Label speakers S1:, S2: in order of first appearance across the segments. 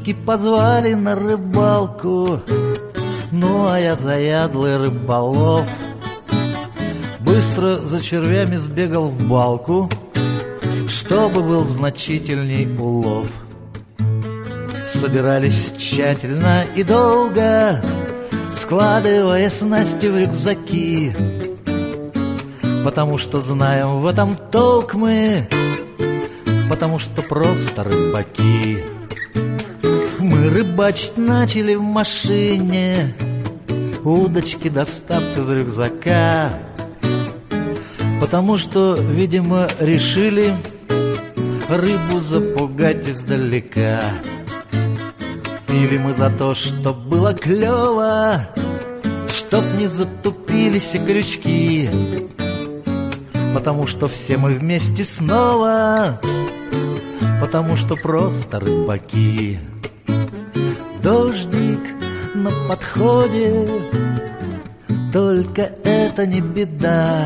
S1: Мужики позвали на рыбалку, ну а я заядлый рыболов. Быстро за червями сбегал в балку, чтобы был значительней улов. Собирались тщательно и долго, складывая снасти в рюкзаки, потому что знаем в этом толк мы, потому что просто рыбаки. Мы рыбачить начали в машине, удочки достав из рюкзака, потому что, видимо, решили рыбу запугать издалека. Пили мы за то, чтоб было клёво, чтоб не затупились и крючки, потому что все мы вместе снова, потому что просто рыбаки. Дождик на подходе, только это не беда.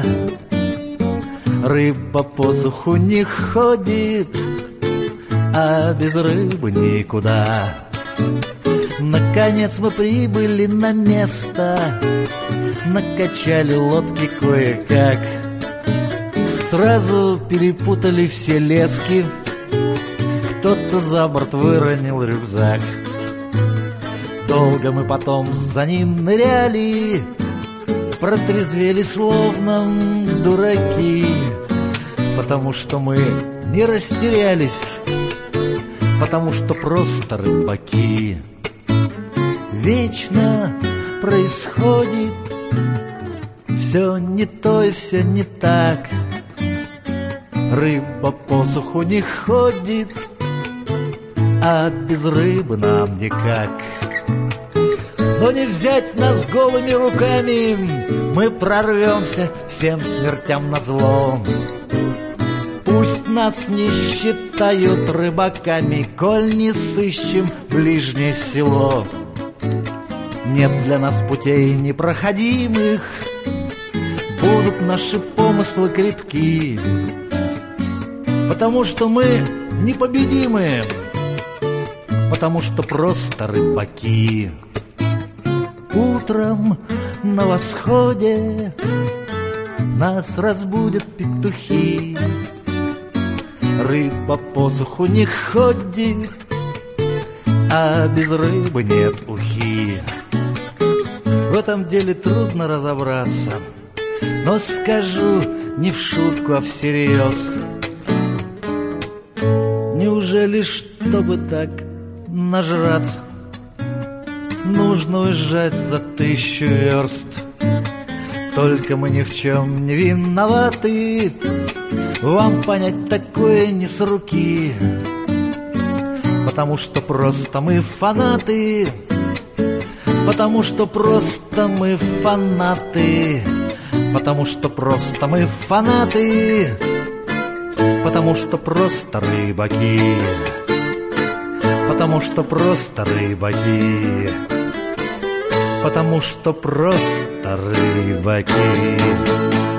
S1: Рыба по суху не ходит, а без рыбы никуда. Наконец мы прибыли на место, накачали лодки кое-как. Сразу перепутали все лески, кто-то за борт выронил рюкзак. Долго мы потом за ним ныряли, протрезвели словно дураки, потому что мы не растерялись, потому что просто рыбаки. Вечно происходит все не то и все не так. Рыба по суху не ходит, а без рыбы нам никак. Но не взять нас голыми руками, мы прорвемся всем смертям назло. Пусть нас не считают рыбаками, коль не сыщем ближнее село. Нет для нас путей непроходимых, будут наши помыслы крепки, потому что мы непобедимы, потому что просто рыбаки. Утром на восходе нас разбудят петухи. Рыба по суху не ходит, а без рыбы нет ухи. В этом деле трудно разобраться, но скажу не в шутку, а всерьез. Неужели, чтобы так нажраться, нужно уезжать за 1000 верст? Только мы ни в чем не виноваты, вам понять такое не с руки, потому что просто мы фанаты, потому что просто мы фанаты, потому что просто мы фанаты, потому что просто рыбаки, потому что просто рыбаки, потому что просто рыбаки.